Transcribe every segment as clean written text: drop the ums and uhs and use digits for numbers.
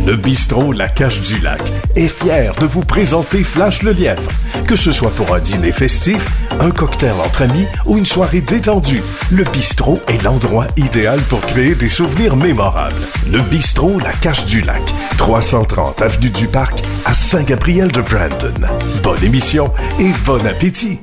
Le bistrot La Cache du Lac est fier de vous présenter Flash le Lièvre. Que ce soit pour un dîner festif, un cocktail entre amis ou une soirée détendue, le bistrot est l'endroit idéal pour créer des souvenirs mémorables. Le bistrot La Cache du Lac, 330 avenue du Parc à Saint-Gabriel-de-Brandon. Bonne émission et bon appétit!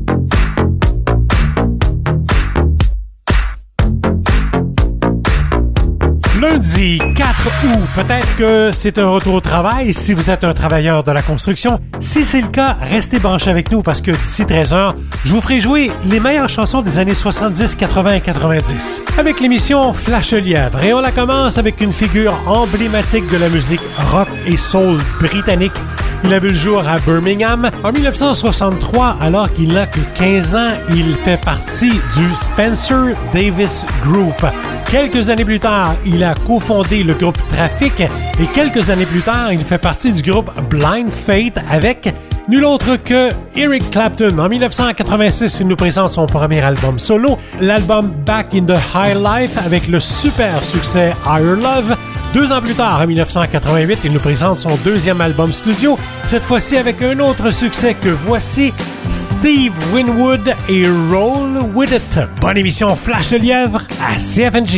Lundi 4 août, peut-être que c'est un retour au travail si vous êtes un travailleur de la construction. Si c'est le cas, restez branchés avec nous parce que d'ici 13h, je vous ferai jouer les meilleures chansons des années 70, 80 et 90 avec l'émission Flash le Lièvre. Et on la commence avec une figure emblématique de la musique rock et soul britannique. Il a vu le jour à Birmingham. En 1963, alors qu'il n'a que 15 ans, il fait partie du Spencer Davis Group. Quelques années plus tard, il a cofondé le groupe Traffic et quelques années plus tard, il fait partie du groupe Blind Faith avec nul autre que Eric Clapton. En 1986, il nous présente son premier album solo, l'album Back in the High Life avec le super succès Higher Love. 2 ans plus tard, en 1988, il nous présente son deuxième album studio, cette fois-ci avec un autre succès que voici, Steve Winwood et Roll With It. Bonne émission Flash le Lièvre à CFNJ.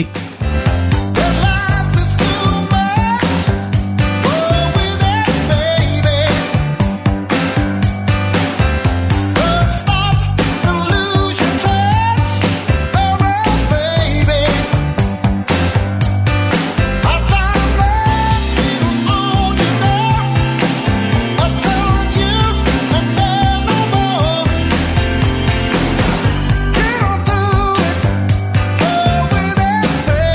Get on through it.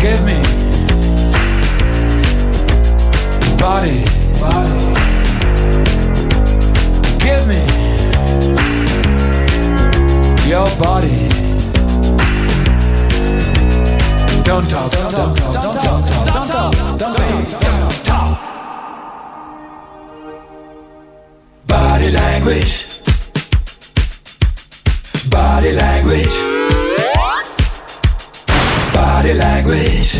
Give me body, body. Give me your body. Don't talk, don't talk, don't talk, don't talk, don't talk. Body language. Body language. Body language.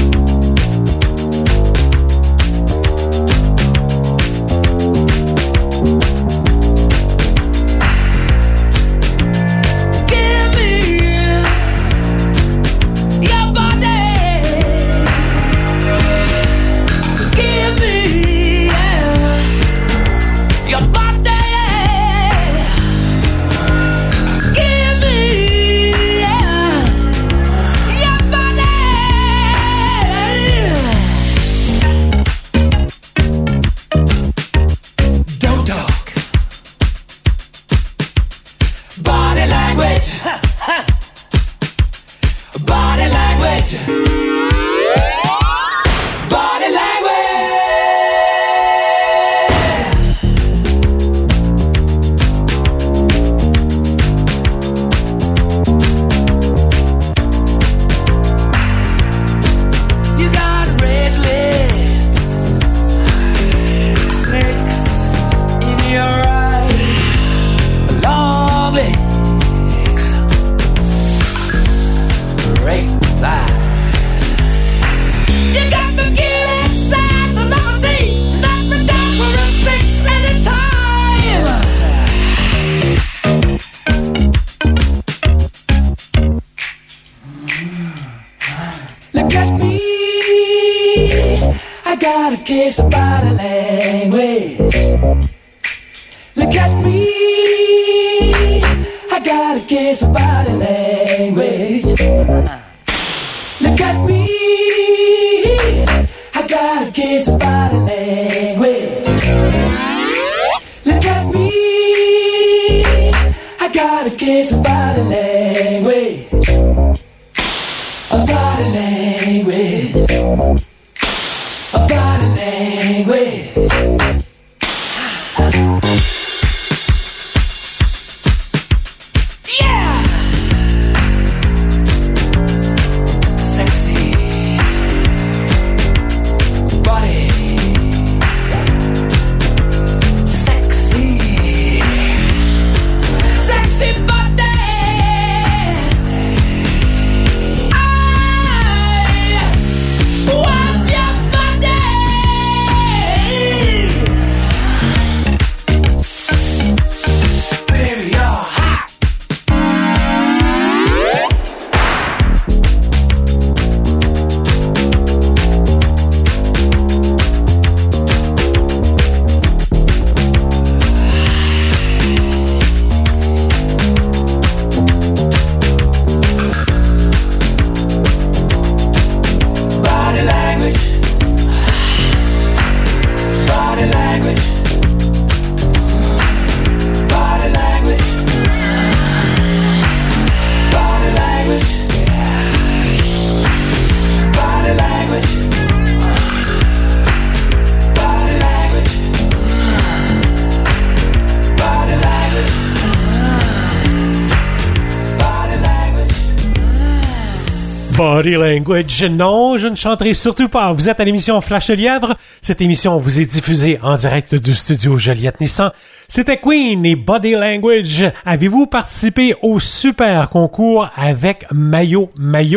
Body Language. Non, je ne chanterai surtout pas. Vous êtes à l'émission Flash le Lièvre. Cette émission vous est diffusée en direct du studio Joliette Nissan. C'était Queen et Body Language. Avez-vous participé au super concours avec Mayo?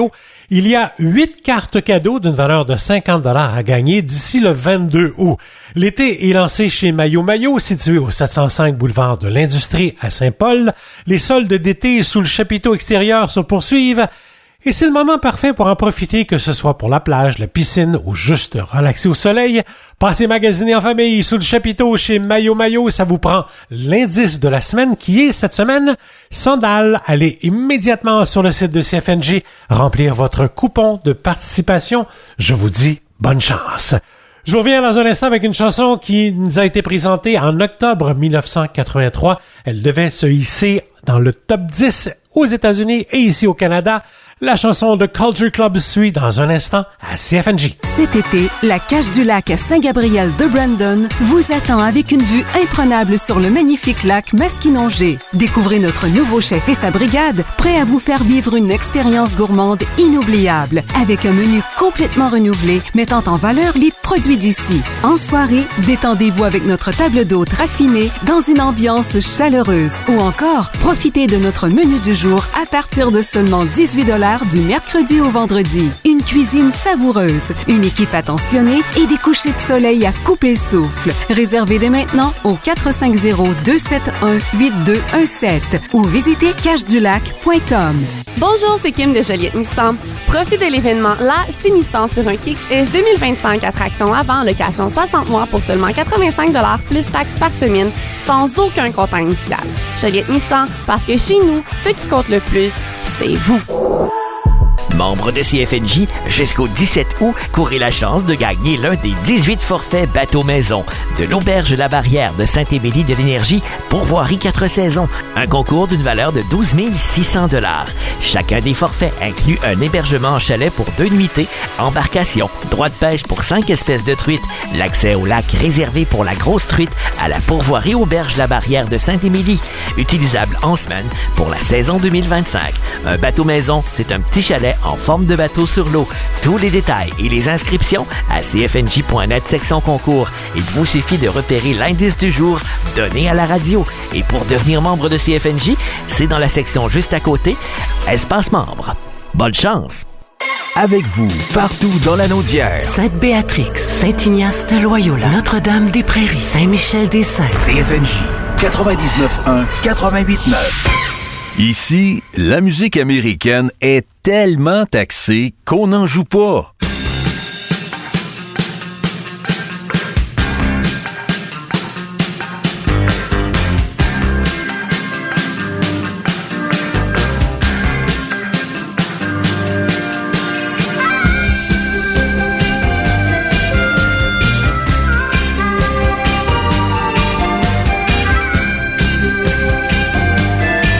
Il y a 8 cartes cadeaux d'une valeur de 50 $ à gagner d'ici le 22 août. L'été est lancé chez Mayo, situé au 705 boulevard de l'Industrie à Saint-Paul. Les soldes d'été sous le chapiteau extérieur se poursuivent. Et c'est le moment parfait pour en profiter, que ce soit pour la plage, la piscine ou juste relaxer au soleil. Passez magasiner en famille sous le chapiteau chez Mayo. Ça vous prend l'indice de la semaine qui est cette semaine sandales. Allez immédiatement sur le site de CFNJ remplir votre coupon de participation. Je vous dis bonne chance. Je reviens dans un instant avec une chanson qui nous a été présentée en octobre 1983. Elle devait se hisser dans le top 10 aux États-Unis et ici au Canada. La chanson de Culture Club suit dans un instant à CFNJ. Cet été, la Cache du Lac à Saint-Gabriel de Brandon vous attend avec une vue imprenable sur le magnifique lac Masquinongé. Découvrez notre nouveau chef et sa brigade, prêts à vous faire vivre une expérience gourmande inoubliable, avec un menu complètement renouvelé, mettant en valeur les produits d'ici. En soirée, détendez-vous avec notre table d'hôte raffinée dans une ambiance chaleureuse. Ou encore, profitez de notre menu du jour à partir de seulement $18 du mercredi au vendredi. Une cuisine savoureuse, une équipe attentionnée et des couchers de soleil à couper le souffle. Réservez dès maintenant au 450-271-8217 ou visitez cachedulac.com. Bonjour, c'est Kim de Joliette Nissan. Profitez de l'événement La Nissan sur un Kicks S 2025 attraction avant, location 60 mois pour seulement 85$ plus taxes par semaine, sans aucun comptant initial. Joliette Nissan, parce que chez nous, ce qui compte le plus, c'est vous. Membre de CFNJ, jusqu'au 17 août, courez la chance de gagner l'un des 18 forfaits bateau-maison de l'Auberge La Barrière de Saint-Émilie de l'Énergie, pourvoirie 4 saisons. Un concours d'une valeur de 12 600 $. Chacun des forfaits inclut un hébergement en chalet pour 2 nuitées, embarcation, droit de pêche pour 5 espèces de truites, l'accès au lac réservé pour la grosse truite à la pourvoirie Auberge La Barrière de Saint-Émilie, utilisable en semaine pour la saison 2025. Un bateau-maison, c'est un petit chalet en forme de bateau sur l'eau. Tous les détails et les inscriptions à cfnj.net section concours. Il vous suffit de repérer l'indice du jour donné à la radio. Et pour devenir membre de CFNJ, c'est dans la section juste à côté, espace membre. Bonne chance! Avec vous, partout dans la Naudière. Sainte-Béatrix, Saint-Ignace de Loyola, Notre-Dame-des-Prairies, Saint-Michel-des-Saints. CFNJ 99.1, 88.9. Ici, la musique américaine est tellement taxée qu'on n'en joue pas.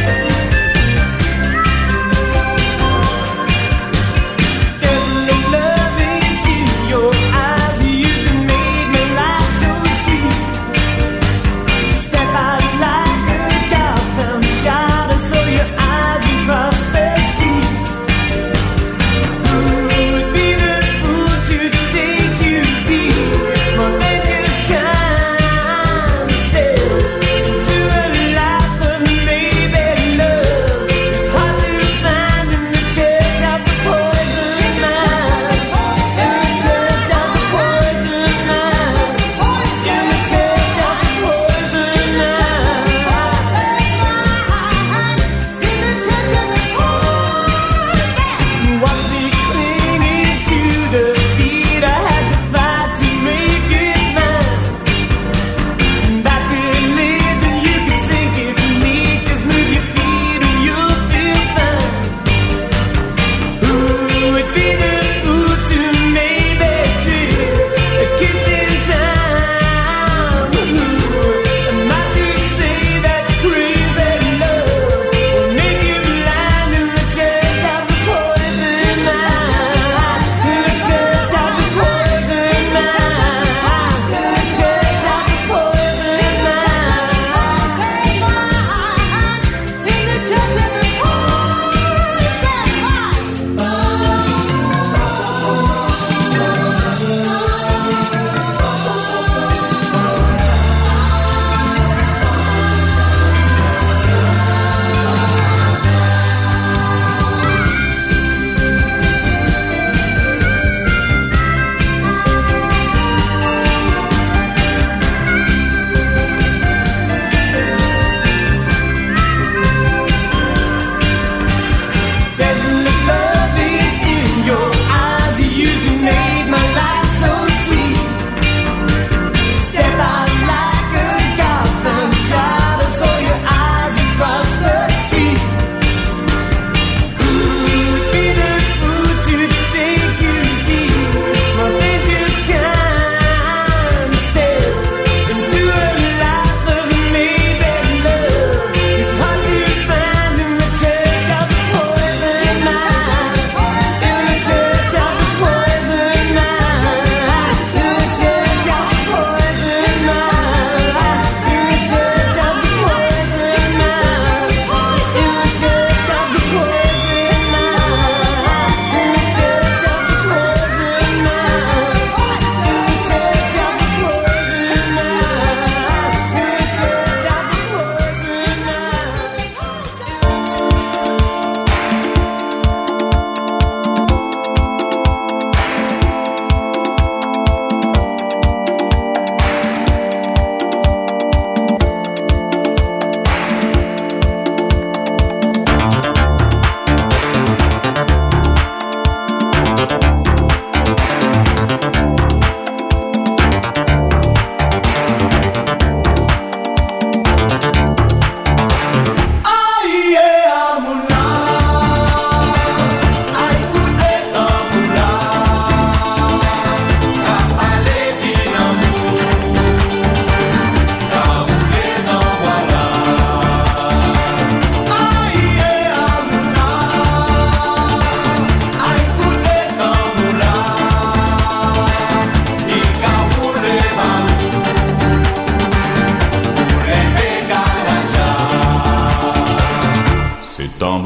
Love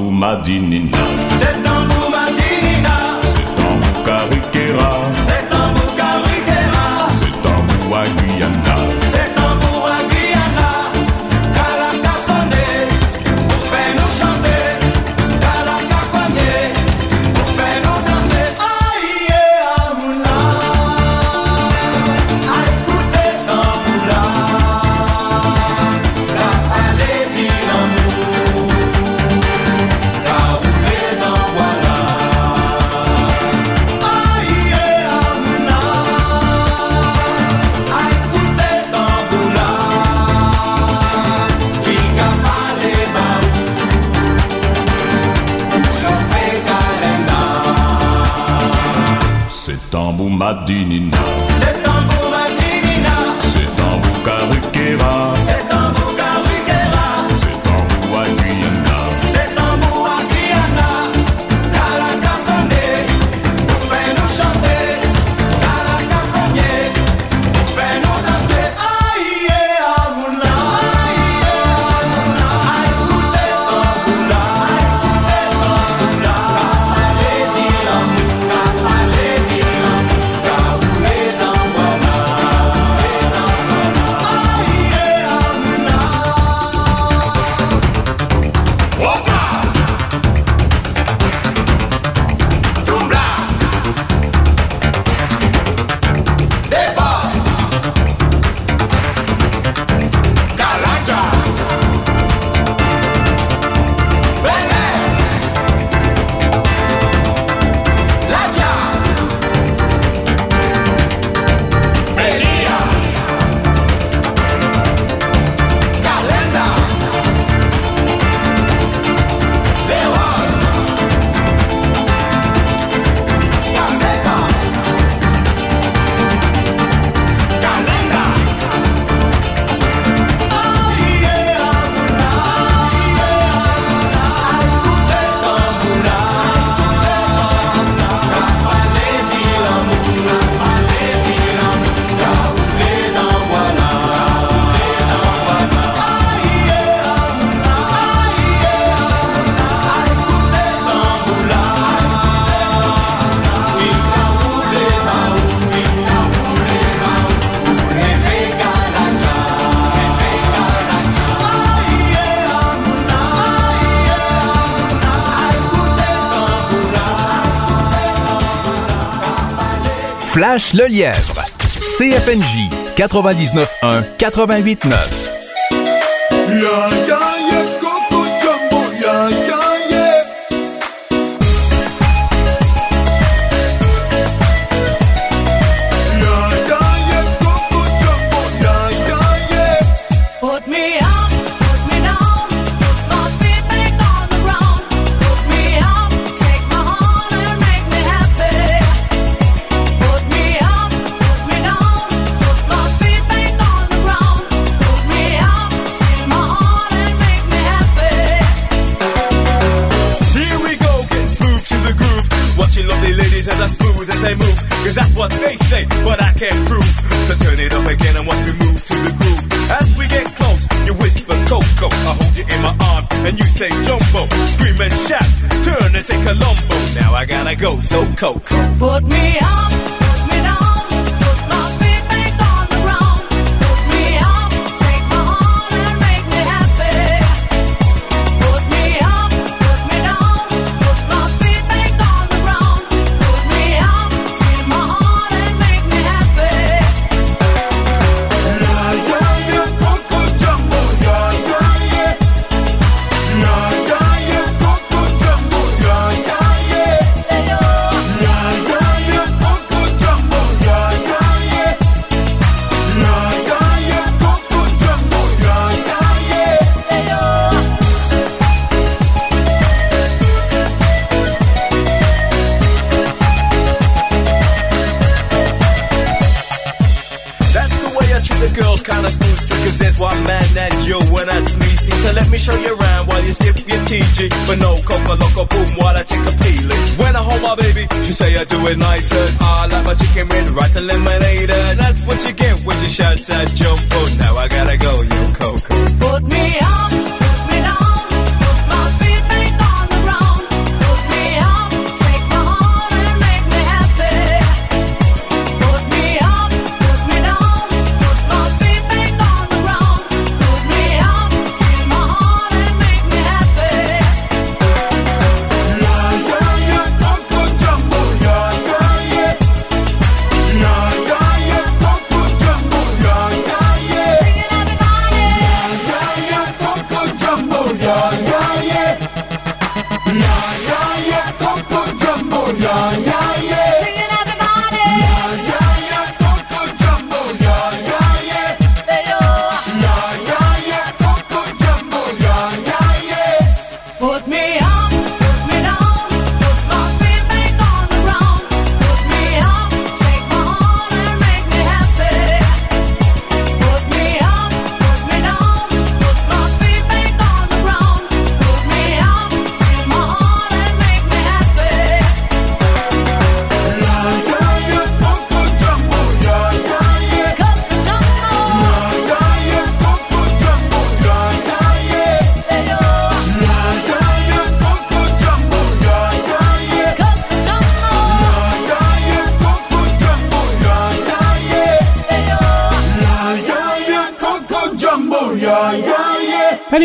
Boumadinina. C'est un Boumadinina. C'est un Boukaruquera. C'est un Boukaruquera. C'est un Bouaguyana. C'est un Bouaguyana. Kalakasonde, pour faire nous chanter. Kalakakwanye, pour faire nous danser. Aïe, Amouna. A écouter Tamboula. Ka aller dire l'amour. Ka rouler dans voilà. Aïe, Amouna. A écouter Tamboula. Qui ka parler baou. Chauffer Kalenda. C'est un Boumadinina. C'est un Boumadinina. C'est un Boukaruquera. C'est un Boukaruquera. C'est un Bouaguyana. C'est un Bouaguyana. Kalakasonde, pour faire nous chanter. Kalakakonye, pour faire nous danser. Aïe, Amouna. Aïe, Amouna. A écouter Tamboula. A écouter Tamboula. Ka aller dire l'amour. Ka aller dire l'amour. Ka rouler dans voilà. Aïe, Amouna. Opa! Tumbla! Déborde! Kalanja! Belé! Ladja! Belia! Kalenda! Lewas! Kaseka! Kalenda! Aïe, Amouna! Aïe, Amouna! A écouter Tamboula. Ka aller dire l'amour. Ka aller dire l'amour. Ka rouler dans voilà. Aïe, Amouna! Aïe, Amouna! A écouter Tamboula. Oui, ka rouler baou. Oui, ka rouler baou. Rêver Kaladja. Rêver Kaladja. Aïe, Amouna! Aïe, Amouna! A écouter Tamboula. Flash le lièvre. CFNJ 99.1 88.9. Put me up, put me down, put my feet back on the ground. Put me up, take my heart and make me happy. Put me up, put me down, put my feet back on the ground. Put me up, feel my heart and make me happy. Here we go, getting smooth to the groove. Watching lovely ladies as I smooth as they move. Cause that's what they say, but I can't prove. So turn it up again and watch me move to the groove. As we get close, you whisper Coco. I hold you in my arms and you say Jumbo. Scream and shout, turn and say Columbo. Now I gotta go, so Coco. Put me up, put me down, put my feet back on the ground. Put me up, take my heart and make me happy. Put me up, put me down, put my feet back on the ground. Put me up, feel my heart and make me happy. Coco Jumbo, Coco Jumbo, show you around while you sip your TG. But no Coca Loco boom while I take a peeling. When I hold my baby, she say I do it nicer. I like my chicken with rice and lemonade. And that's what you get when you shout that jumbo. Now I gotta go, yo Coco. Put me up, put me down, put my feet back on the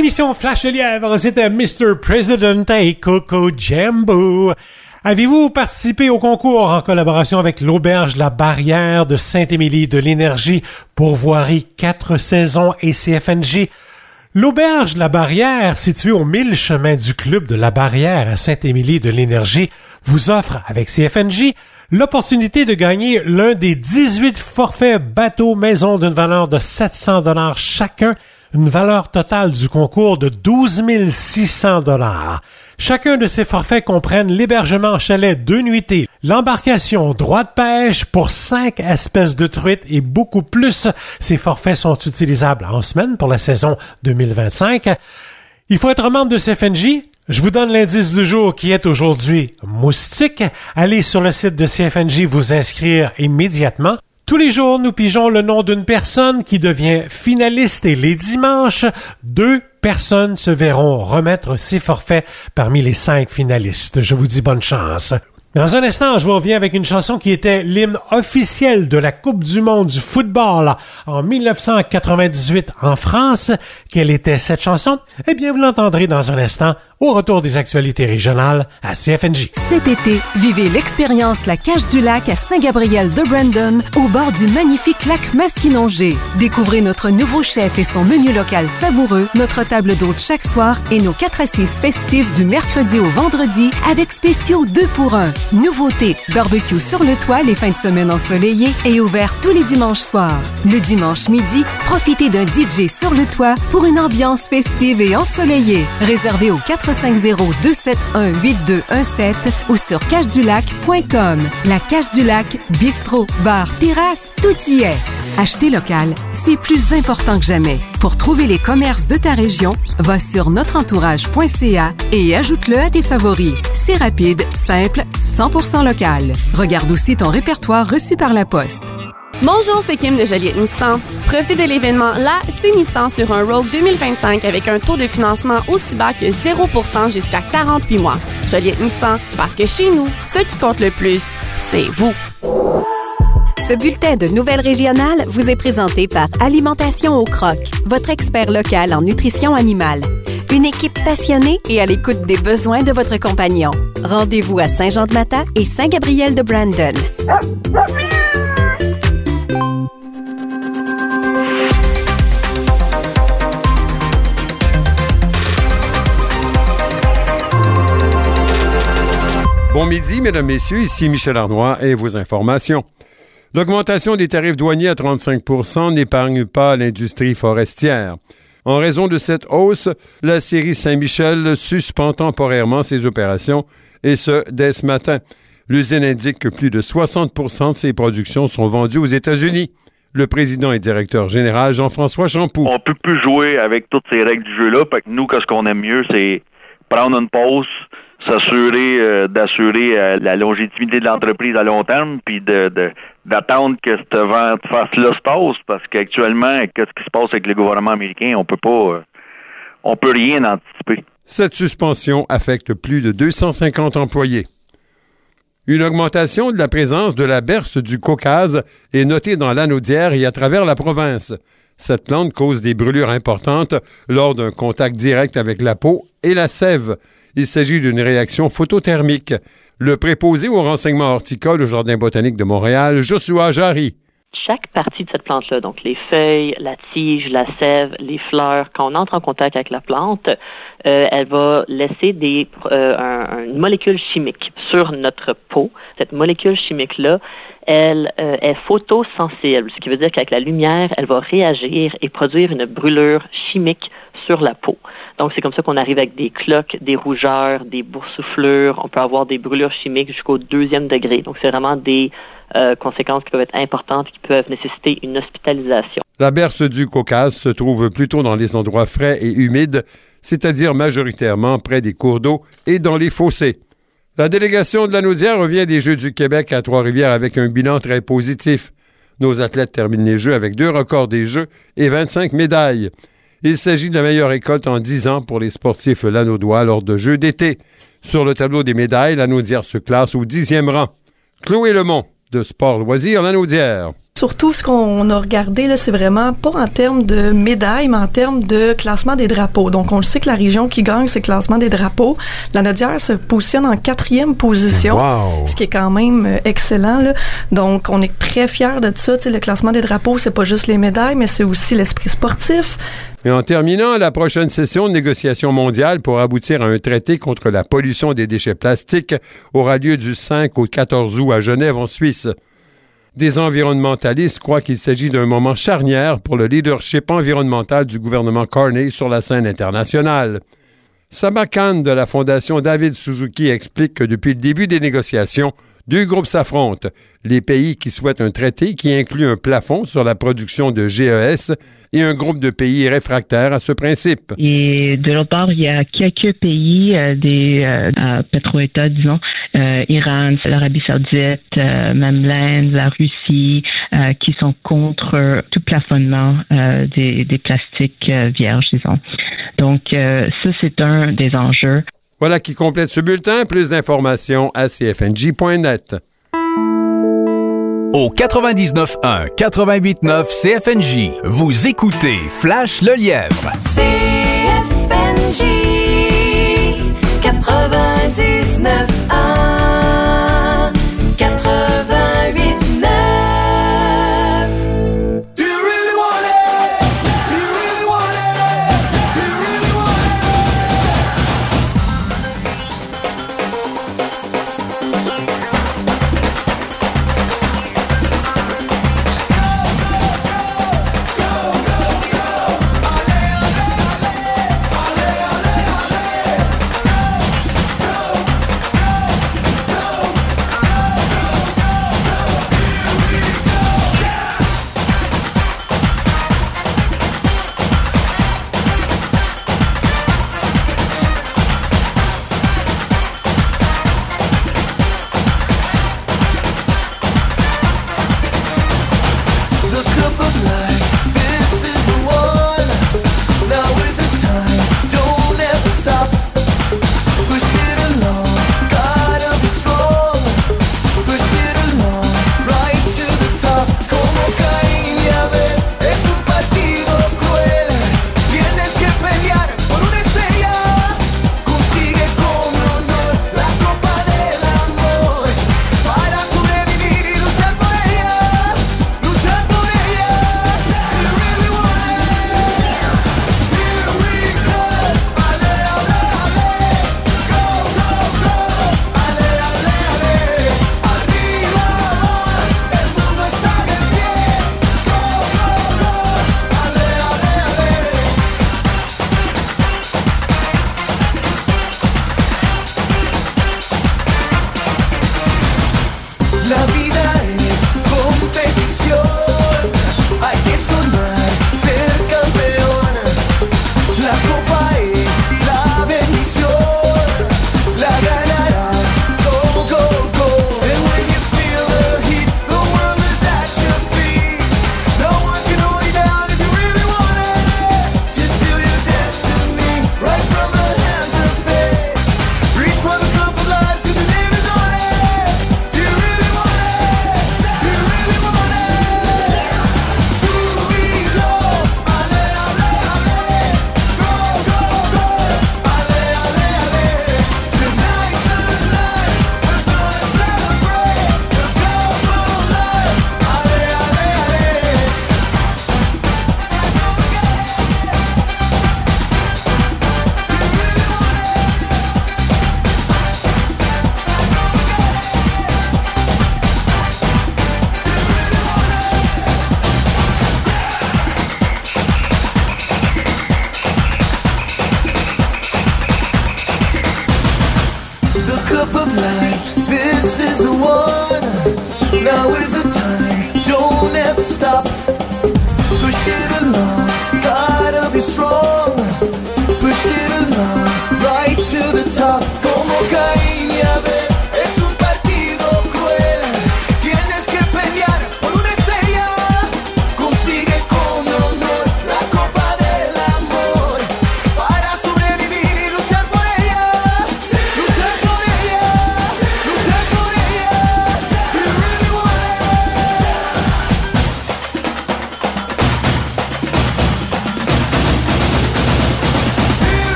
l'émission Flash le Lièvre, c'était Mr. President et Coco Jambo. Avez-vous participé au concours en collaboration avec l'Auberge La Barrière de Saint-Émilie de l'Énergie, Pourvoirie 4 saisons et CFNJ? L'Auberge La Barrière, située au 1000 chemin du Club de La Barrière à Saint-Émilie de l'Énergie, vous offre, avec CFNJ, l'opportunité de gagner l'un des 18 forfaits bateaux-maison d'une valeur de 700 $ chacun, une valeur totale du concours de 12 600 $. Chacun de ces forfaits comprennent l'hébergement en chalet 2 nuitées, l'embarcation droit de pêche pour 5 espèces de truites et beaucoup plus. Ces forfaits sont utilisables en semaine pour la saison 2025. Il faut être membre de CFNJ. Je vous donne l'indice du jour qui est aujourd'hui moustique. Allez sur le site de CFNJ vous inscrire immédiatement. Tous les jours, nous pigeons le nom d'une personne qui devient finaliste et les dimanches, 2 personnes se verront remettre ces forfaits parmi les 5 finalistes. Je vous dis bonne chance. Dans un instant, je vous reviens avec une chanson qui était l'hymne officiel de la Coupe du monde du football en 1998 en France. Quelle était cette chanson? Eh bien, vous l'entendrez dans un instant au retour des actualités régionales à CFNJ. Cet été, vivez l'expérience La Cage du Lac à Saint-Gabriel de Brandon, au bord du magnifique lac Masquinongé. Découvrez notre nouveau chef et son menu local savoureux, notre table d'hôte chaque soir et nos 4 assises festives du mercredi au vendredi avec spéciaux 2 pour 1. Nouveauté, barbecue sur le toit les fins de semaine ensoleillées et ouvert tous les dimanches soirs. Le dimanche midi, profitez d'un DJ sur le toit pour une ambiance festive et ensoleillée. Réservé au 450-271-8217 ou sur cache-du-lac.com. La Cache du Lac, bistrot, bar, terrasse, tout y est. Acheter local, c'est plus important que jamais. Pour trouver les commerces de ta région, va sur notreentourage.ca et ajoute-le à tes favoris. C'est rapide, simple, 100% local. Regarde aussi ton répertoire reçu par la poste. Bonjour, c'est Kim de Joliette Nissan. Profitez de l'événement La C'est Nissan sur un Rogue 2025 avec un taux de financement aussi bas que 0% jusqu'à 48 mois. Joliette Nissan, parce que chez nous, ce qui compte le plus, c'est vous. Ce bulletin de nouvelles régionales vous est présenté par Alimentation au Croc, votre expert local en nutrition animale. Une équipe passionnée et à l'écoute des besoins de votre compagnon. Rendez-vous à Saint-Jean-de-Mata et Saint-Gabriel de Brandon. Bon midi, mesdames, messieurs, ici Michel Arnois et vos informations. L'augmentation des tarifs douaniers à 35 % n'épargne pas l'industrie forestière. En raison de cette hausse, la scierie Saint-Michel suspend temporairement ses opérations, et ce, dès ce matin. L'usine indique que plus de 60 % de ses productions sont vendues aux États-Unis. Le président et directeur général Jean-François Champoux. On peut plus jouer avec toutes ces règles du jeu-là, parce que nous, ce qu'on aime mieux, c'est prendre une pause, d'assurer la légitimité de l'entreprise à long terme, puis d'attendre que cette vente-face-là se passe, parce qu'actuellement, qu'est-ce qui se passe avec le gouvernement américain, on peut rien anticiper. Cette suspension affecte plus de 250 employés. Une augmentation de la présence de la berce du Caucase est notée dans l'Anaudière et à travers la province. Cette plante cause des brûlures importantes lors d'un contact direct avec la peau et la sève. Il s'agit d'une réaction photothermique. Le préposé au renseignement horticole au Jardin botanique de Montréal, Joshua Jarry. Chaque partie de cette plante-là, donc les feuilles, la tige, la sève, les fleurs, quand on entre en contact avec la plante, elle va laisser une molécule chimique sur notre peau. Cette molécule chimique-là, elle est photosensible, ce qui veut dire qu'avec la lumière, elle va réagir et produire une brûlure chimique sur la peau. Donc, c'est comme ça qu'on arrive avec des cloques, des rougeurs, des boursouflures. On peut avoir des brûlures chimiques jusqu'au 2e degré. Donc, c'est vraiment des conséquences qui peuvent être importantes et qui peuvent nécessiter une hospitalisation. La berce du Caucase se trouve plutôt dans les endroits frais et humides, c'est-à-dire majoritairement près des cours d'eau et dans les fossés. La délégation de l'Anaudière revient des Jeux du Québec à Trois-Rivières avec un bilan très positif. Nos athlètes terminent les Jeux avec 2 records des Jeux et 25 médailles. Il s'agit de la meilleure récolte en 10 ans pour les sportifs lanaudois lors de Jeux d'été. Sur le tableau des médailles, l'Anaudière se classe au 10e rang. Chloé Lemont, de Sport Loisirs, l'Anaudière. surtout ce qu'on a regardé, là, c'est vraiment pas en termes de médailles, mais en termes de classement des drapeaux. Donc, on le sait que la région qui gagne, c'est le classement des drapeaux. La Nodière se positionne en 4e position, ce qui est quand même excellent, là. Donc, on est très fiers de ça. Tu sais, le classement des drapeaux, c'est pas juste les médailles, mais c'est aussi l'esprit sportif. Et en terminant, la prochaine session de négociation mondiale pour aboutir à un traité contre la pollution des déchets plastiques aura lieu du 5 au 14 août à Genève, en Suisse. Des environnementalistes croient qu'il s'agit d'un moment charnière pour le leadership environnemental du gouvernement Carney sur la scène internationale. Saba Khan de la Fondation David Suzuki explique que depuis le début des négociations, 2 groupes s'affrontent. Les pays qui souhaitent un traité qui inclut un plafond sur la production de GES et un groupe de pays réfractaires à ce principe. Et de l'autre part, il y a quelques pays, des pétro-États, disons, Iran, l'Arabie Saoudite, même l'Inde, la Russie, qui sont contre tout plafonnement des plastiques vierges, disons. Donc, ça, c'est un des enjeux. Voilà qui complète ce bulletin. Plus d'informations à cfnj.net. Au 99.1, 88.9 CFNJ, vous écoutez Flash le Lièvre. CFNJ 99.1 88.9.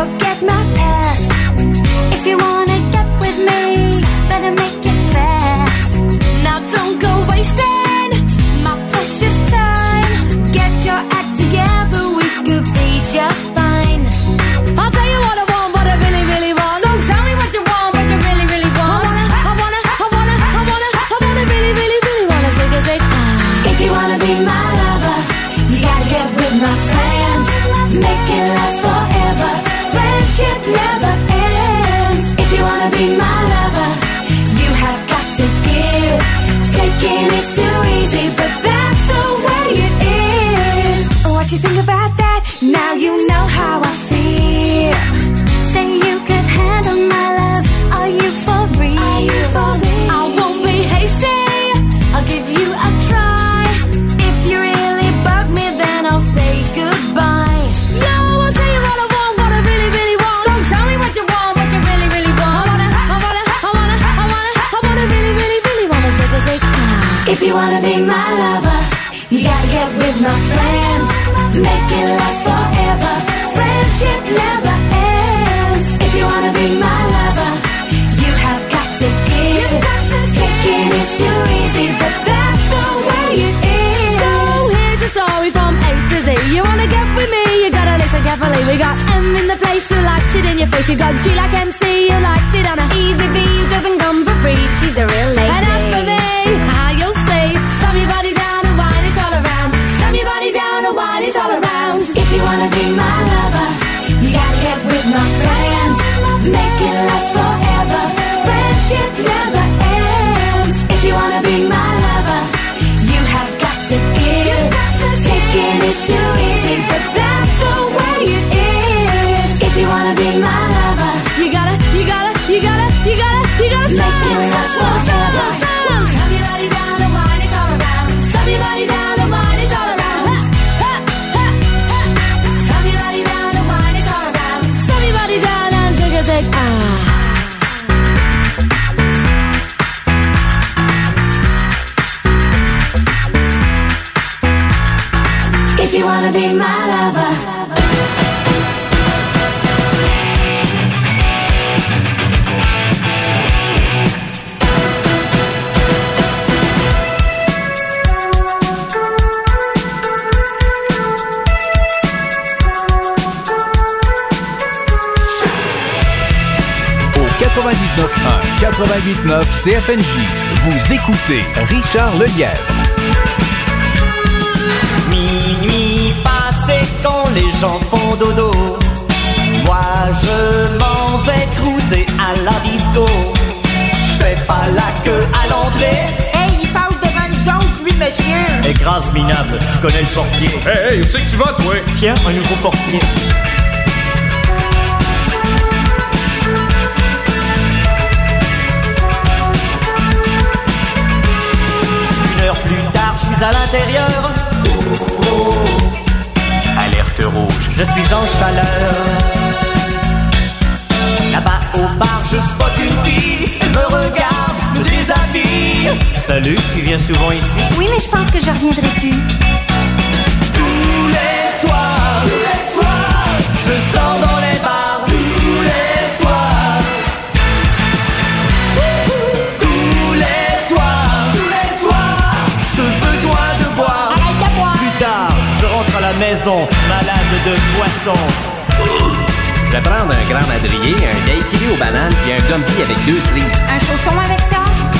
forget my past. If you wanna get with me, better make it fast. Now don't go wasting my precious time. Get your act together, we could be just fine. I'll tell you what I want, what I really, really want. Don't tell me what you want, what you really, really want. I wanna really, really, really wanna say. If you wanna be my lover, you gotta get with my friends. Make it last forever. Friendship never ends. If you wanna be my lover, you have got to give. Taking is too easy, but that's the way it is. What you think about that? Now you know how I feel. Say you could handle my love. Are you for real? I won't be hasty. I'll give you a try. If you really bug me, then I'll say goodbye. Yo, I'll tell you what I want, what I really, really want. Don't tell me what you want, what you really, really want. I wanna really, really, really wanna say. If you wanna be my lover, you gotta get with my friends. Make it last forever. Friendship never ends. If you wanna be my lover, you have got to give. Taking is too easy, but that's the way it is. So here's the story from A to Z. You wanna get with me, you gotta listen carefully. We got M in the place who likes it in your face. You got G like MC, who likes it on a easy V, who doesn't come for free. She's a real lady. And as for me, how you'll say, slam your body down and wine it all around. Slam your body down and wine it all around. If you wanna be my lover, you gotta get with my friends. Make it last forever. Friendship never ends. If you wanna be my lover, you have got to give. Taking is too easy, but that's the way it is. If you wanna be my lover, you gotta make it last forever. Slam your body down and wine it all around. Slam your body down and wine it all around. Slam your body down and wine it all around. Slam your body down and zig If you wanna be my lover. Au 99.1, 88.9 CFNJ, vous écoutez Richard Lelièvre. Minuit passé quand les gens font dodo, moi je m'en vais cruiser à la disco. Je fais pas la queue à l'entrée. Hey, il passe devant nous autres, lui, monsieur. Écrase minable, je connais le portier. Hey, où c'est que tu vas, toi? Tiens, un nouveau portier. Une heure plus tard, je suis à l'intérieur. Alerte rouge, je suis en chaleur. Là-bas au bar, je spot une fille. Elle me regarde, me déshabille. Salut, tu viens souvent ici? Oui, mais je pense que je reviendrai plus. Tous les soirs, je sors dans les bars. Tous les soirs. Tous les soirs, ce besoin de boire. Arrête de boire. Plus tard, je rentre à la maison, malade de poisson. Je vais prendre un grand madrier, un daiquiri aux bananes puis un Gumby avec 2 cerises. Un chausson avec ça?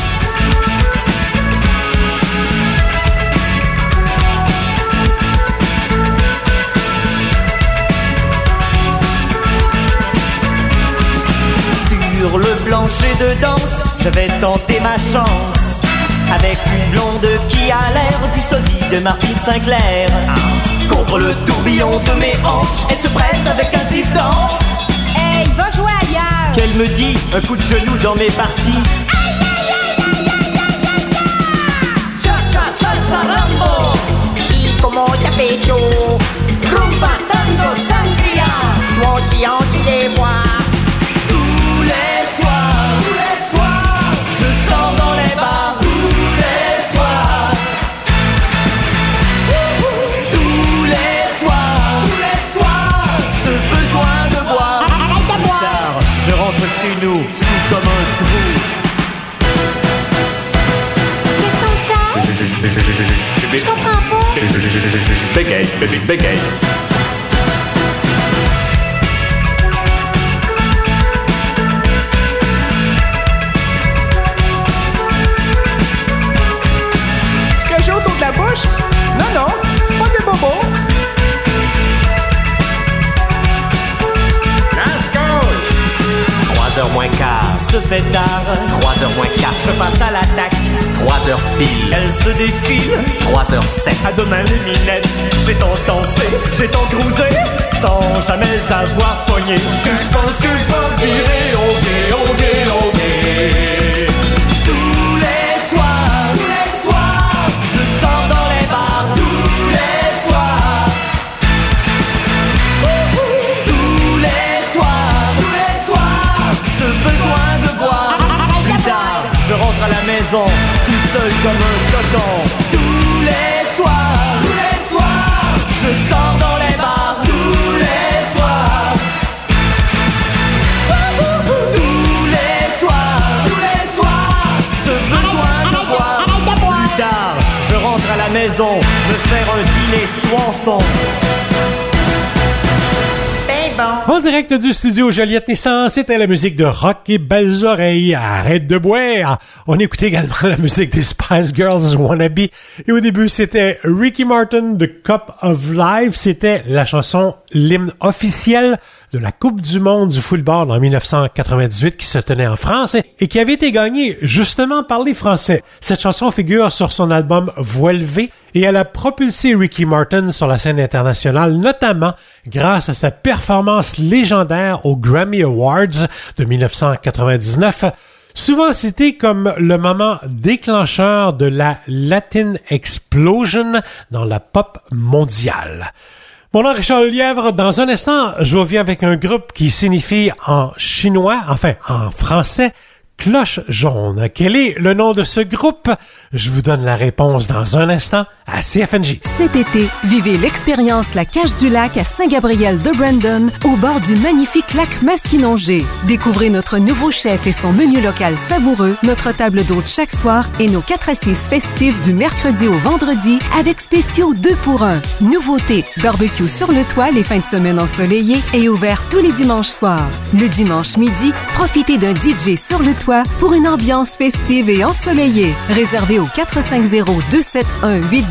Sur le plancher de danse, je vais tenter ma chance avec une blonde qui a l'air du sosie de Martine Sinclair. Contre le tourbillon de mes hanches, elle se presse avec insistance. Hey, va jouer ailleurs. Qu'elle me dit un coup de genou dans mes parties. Cha-cha, salsa, rambo. Y como ya pecho. Rumba, tango, sangria. Moi, bien, tu les vois. Tous les soirs, je sors dans les bars. Tous les soirs. Tous les soirs, ce besoin de boire. Bégaye, bébé, bégaye. Ce que j'ai autour de la bouche? Non, c'est pas des bobos. Let's go! 3h moins quart, se fait tard. 3h moins quart, je passe à l'attaque. 3h pile, elle se défile. 3h07, à demain les minettes. J'ai tant dansé, j'ai tant cruisé, sans jamais avoir pogné. Que je pense que je vais virer au gay. Tous les soirs, je sors dans les bars. Tous les soirs. Tous les soirs, ce besoin de boire. Plus tard, je rentre à la maison, tout seul comme un coton. Tous les soirs, je sors dans les bars. Tous les soirs. Tous les soirs, ce besoin de boire. Plus tard, je rentre à la maison, me faire un dîner soinçon. En direct du studio Joliette Nissan, c'était la musique de Rock et Belles Oreilles. Arrête de boire! On écoutait également la musique des Spice Girls Wannabe. Et au début, c'était Ricky Martin, The Cup of Life. C'était la chanson, l'hymne officiel de la Coupe du monde du football en 1998 qui se tenait en France et qui avait été gagnée justement par les Français. Cette chanson figure sur son album Voix levée et elle a propulsé Ricky Martin sur la scène internationale, notamment grâce à sa performance légendaire aux Grammy Awards de 1999, souvent cité comme le moment déclencheur de la Latin Explosion dans la pop mondiale. Mon nom est Richard Lelièvre. Dans un instant, je reviens avec un groupe qui signifie en chinois, enfin en français, cloche jaune. Quel est le nom de ce groupe? Je vous donne la réponse dans un instant à CFNJ. Cet été, vivez l'expérience La Cage du Lac à Saint-Gabriel de Brandon, au bord du magnifique lac Masquinongé. Découvrez notre nouveau chef et son menu local savoureux, notre table d'hôte chaque soir et nos 4 assises festives du mercredi au vendredi avec spéciaux 2 pour 1. Nouveauté, barbecue sur le toit les fins de semaine ensoleillées et ouvert tous les dimanches soirs. Le dimanche midi, profitez d'un DJ sur le toit pour une ambiance festive et ensoleillée. Réservé au 450-271-8217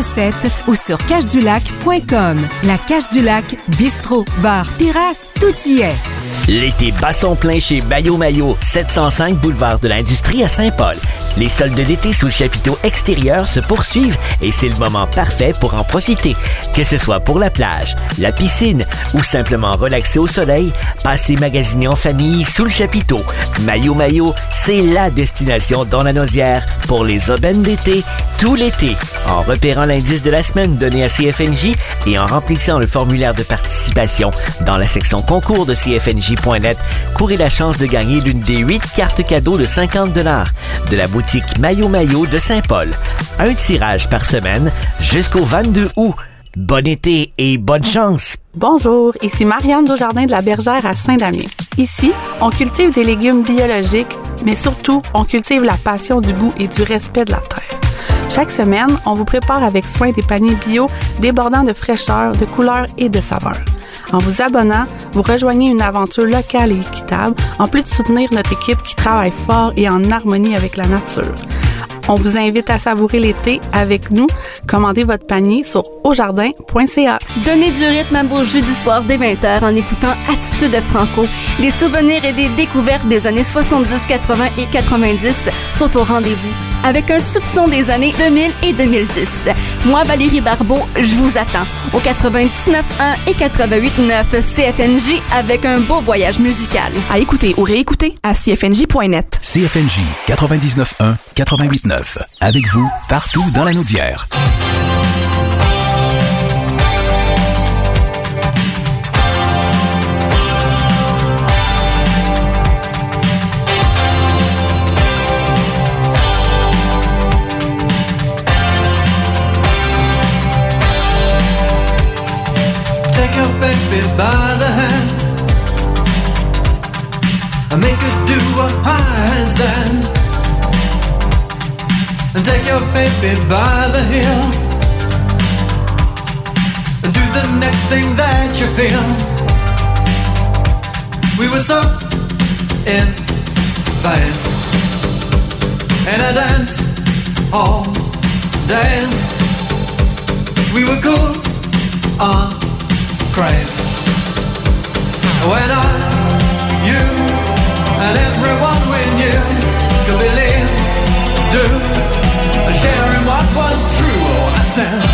ou sur cache-du-lac.com. La Cage du Lac, bistrot, bar, terrasse, tout y est. L'été bat son plein chez Mayo Mayo, 705 boulevard de l'Industrie à Saint-Paul. Les soldes d'été sous le chapiteau extérieur se poursuivent et c'est le moment parfait pour en profiter. Que ce soit pour la plage, la piscine ou simplement relaxer au soleil, passez magasiner en famille sous le chapiteau. Mayo Mayo, c'est la destination dans la Naudière pour les aubaines d'été tout l'été. En repérant l'indice de la semaine donné à CFNJ et en remplissant le formulaire de participation dans la section concours de CFNJ.net, courez la chance de gagner l'une des 8 cartes cadeaux de 50$ de la boutique Mayo Mayo de Saint-Paul. Un tirage par semaine jusqu'au 22 août. Bon été et bonne chance! Bonjour, ici Marianne Desjardins de la Bergère à Saint-Damien. Ici, on cultive des légumes biologiques, mais surtout, on cultive la passion du goût et du respect de la terre. Chaque semaine, on vous prépare avec soin des paniers bio débordant de fraîcheur, de couleurs et de saveurs. En vous abonnant, vous rejoignez une aventure locale et équitable, en plus de soutenir notre équipe qui travaille fort et en harmonie avec la nature. On vous invite à savourer l'été avec nous. Commandez votre panier sur aujardin.ca. Donnez du rythme à vos jeudis soirs dès 20h en écoutant Attitude Franco. Des souvenirs et des découvertes des années 70, 80 et 90 sont au rendez-vous, avec un soupçon des années 2000 et 2010. Moi, Valérie Barbeau, je vous attends au 99.1 et 88.9 CFNJ avec un beau voyage musical. À écouter ou réécouter à CFNJ.net. CFNJ 99.1, 88.9. Avec vous, partout dans la Naudière. Take your baby by the hand and make her do a handstand. And take your baby by the heel the next thing that you feel. We were so in phase, and I danced all days. We were cool on craze. When you, and everyone we knew could believe, do, sharing what was true. Oh, I said,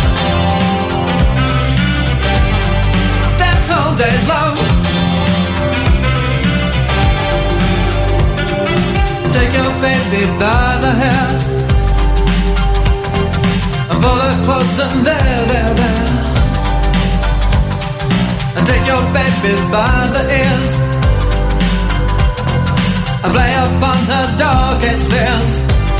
dance all days long. Take your baby by the hair and pull her close and there. And take your baby by the ears and play upon her darkest fears.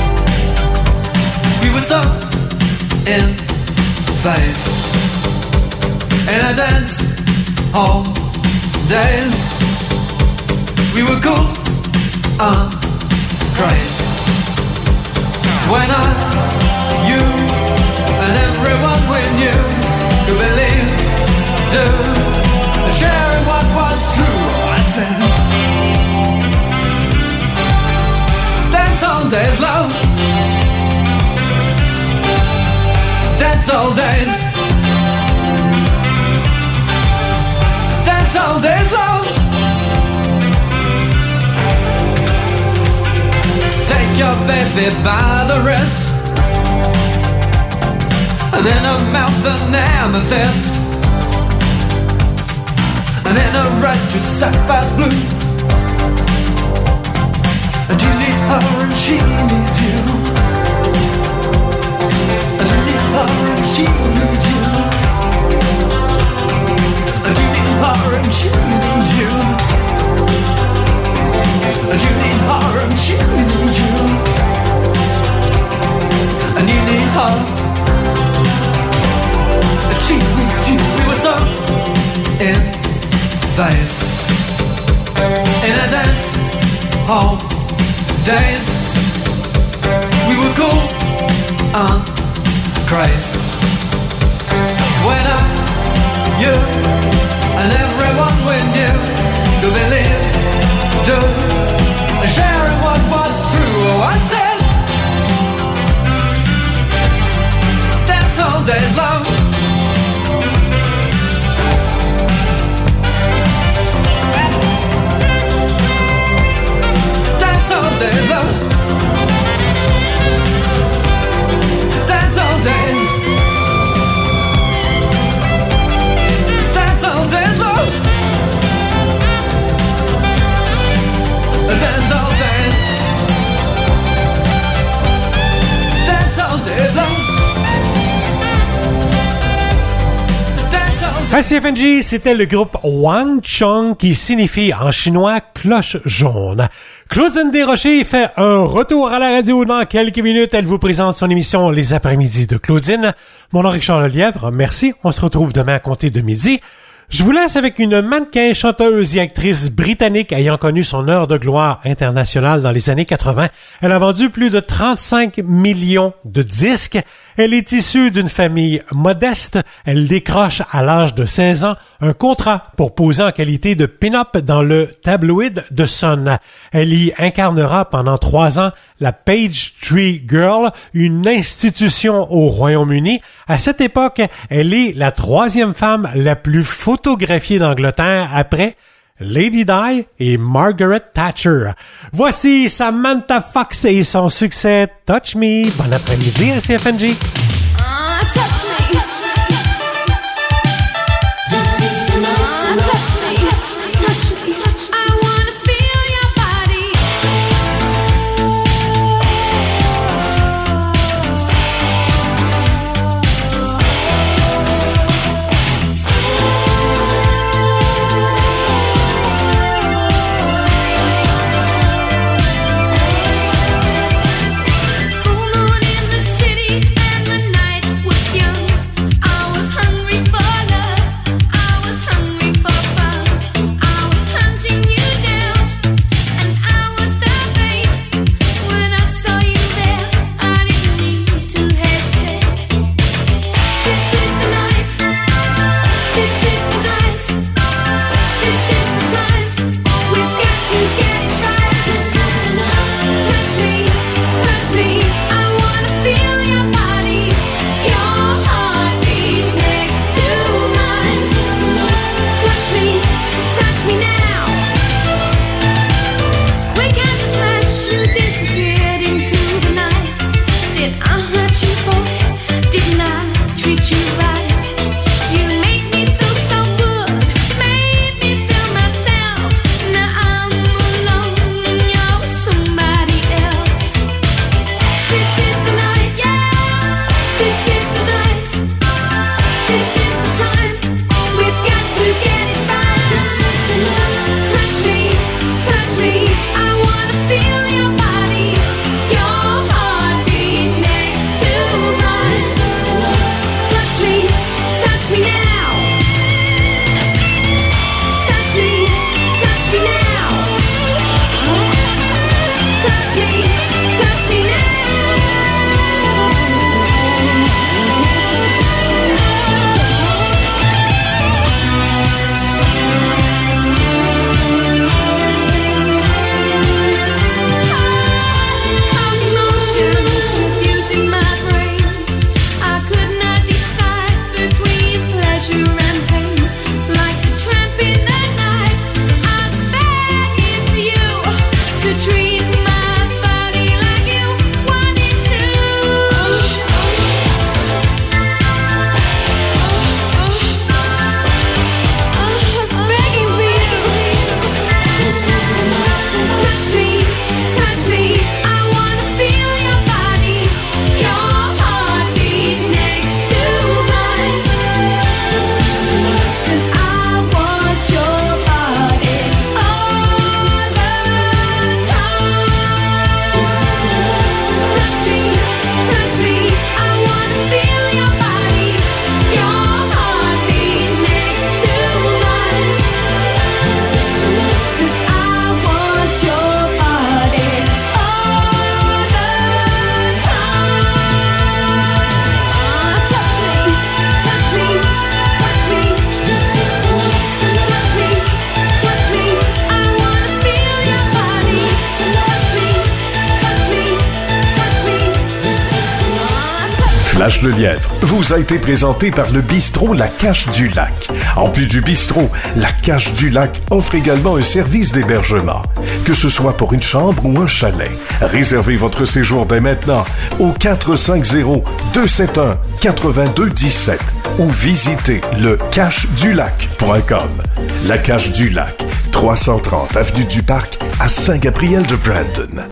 We were so in phase, and I danced all days. We were cool on craze. When you, and everyone we knew could believe, do, sharing what was true. I said, dance all days, love. Dance all days. Dance all days, love. Take your baby by the wrist, and in her mouth an amethyst, and in her eyes two sapphire's blue. And you need her and she needs you, and you need her and she needs you, and you need her and she needs you, and you need her and she needs you, and you need her and she needs you. We were so in phase, in a dance hall days. We were cool on craze. When you, and everyone we knew could believe, do, sharing what was true. Oh, I said, dance all days long. Dance all days long. Dance all days. Dance all days long. Dance all days. Dance all days long. Dance all days. À CFNJ, c'était le groupe Wang Chong qui signifie en chinois cloche jaune. Claudine Desrochers fait un retour à la radio dans quelques minutes. Elle vous présente son émission Les après-midi de Claudine. Mon nom est Richard Lelièvre. Merci. On se retrouve demain à compter de midi. Je vous laisse avec une mannequin, chanteuse et actrice britannique ayant connu son heure de gloire internationale dans les années 80. Elle a vendu plus de 35 millions de disques. Elle est issue d'une famille modeste. Elle décroche à l'âge de 16 ans un contrat pour poser en qualité de pin-up dans le tabloïd The Sun. Elle y incarnera pendant 3 ans la Page Tree Girl, une institution au Royaume-Uni. À cette époque, elle est la 3e femme la plus photographiée d'Angleterre après Lady Di et Margaret Thatcher. Voici Samantha Fox et son succès Touch Me. Bon après-midi à CFNJ. Touch me. This is the night. Touch me. Touch me. I wanna feel your body. Full moon in the city and the night was young. Flash le Lièvre vous a été présenté par le bistrot La Cache du Lac. En plus du bistrot, La Cache du Lac offre également un service d'hébergement. Que ce soit pour une chambre ou un chalet, réservez votre séjour dès maintenant au 450-271-8217 ou visitez le cachedulac.com. La Cache du Lac, 330 avenue du Parc à Saint-Gabriel de Brandon.